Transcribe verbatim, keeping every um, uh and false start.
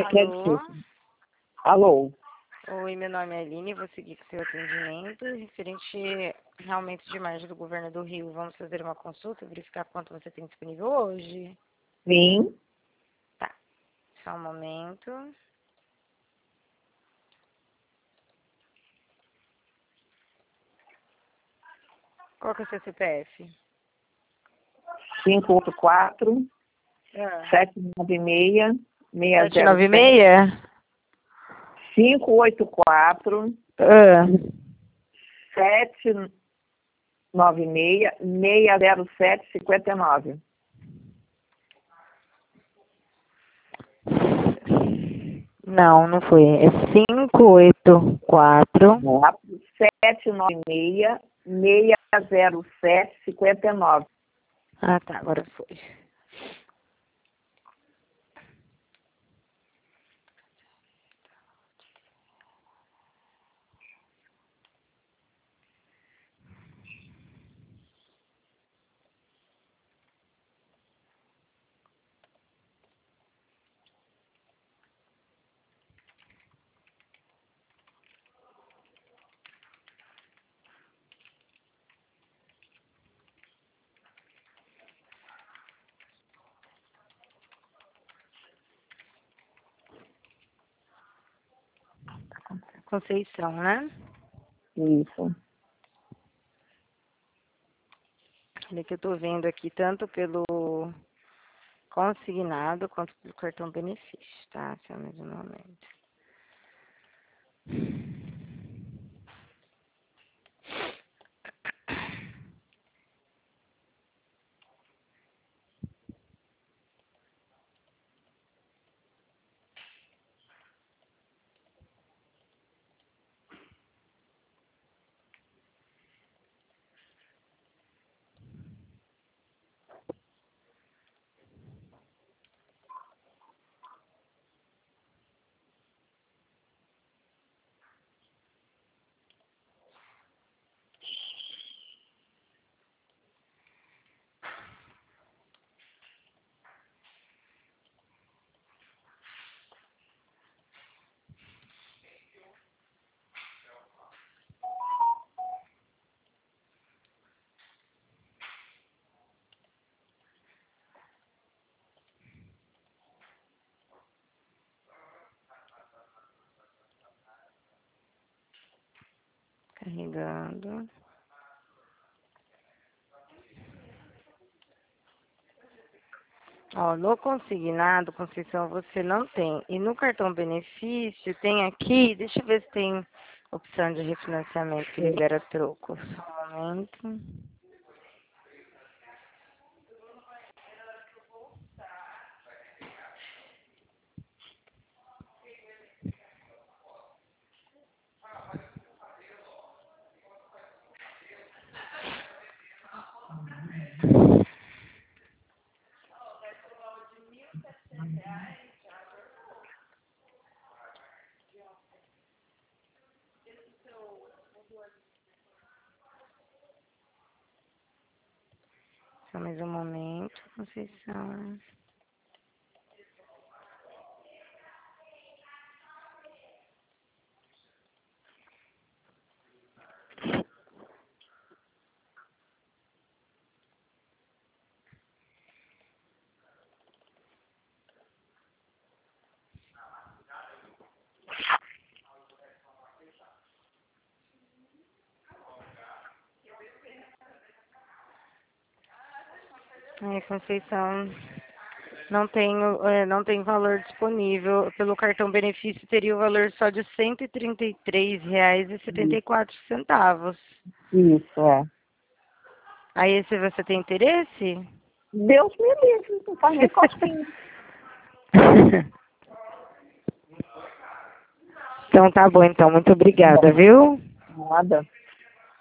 Você quer Alô? dizer? Alô? Oi, meu nome é Aline, vou seguir com o seu atendimento. Referente ao aumento de margem do governo do Rio, vamos fazer uma consulta, verificar quanto você tem disponível hoje? Sim. Tá, só um momento. Qual que é o seu C P F? cinco oito quatro, Ah. sete nove seis, seis sete zero nove sete. seis? cinco oito quatro, Ah. sete nove seis, seis zero sete, cinco nove. Não, não foi. É cinco oito quatro. sete nove seis, seis zero sete, cinco nove. Ah, tá, agora foi. Conceição, né? Isso. Olha que eu tô vendo aqui tanto pelo consignado quanto pelo cartão benefício, tá? Só mais um momento. Carregando. Ó, no consignado, Conceição, você não tem. E no cartão benefício, tem aqui, deixa eu ver se tem opção de refinanciamento que libera troco. Só um momento. Só mais um momento, Conceição. Ai, Conceição, não tenho, é, não tem valor disponível. Pelo cartão benefício teria o valor só de cento e trinta e três reais e setenta e quatro centavos. Isso, é. Aí esse você tem interesse? Deus me livre, não faz nem costinha. Então tá bom, então. Muito obrigada, viu? Nada.